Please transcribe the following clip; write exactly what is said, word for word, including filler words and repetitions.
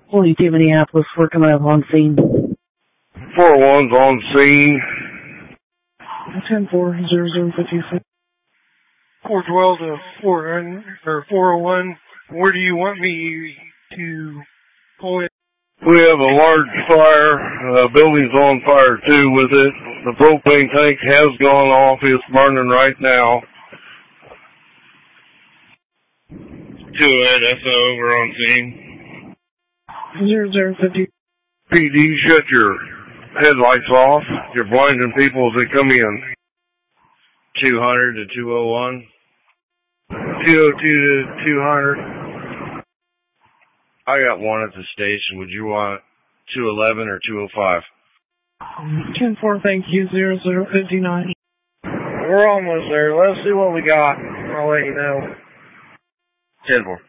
twenty-two Minneapolis, working up on scene. four one's on scene. ten four, zero zero fifty-six. four twelve to four or four oh one. Where do you want me to pull in? We have a large fire. Uh, building's on fire too with it. The propane tank has gone off. It's burning right now. Two Ed, S O, we're on scene. zero zero fifty. P D, shut your headlights off. You're blinding people as they come in. two hundred to two oh one. two oh two to two hundred. I got one at the station. Would you want two eleven or two oh five? ten four, thank you, zero zero fifty-nine. We're almost there. Let's see what we got. I'll let you know. ten four.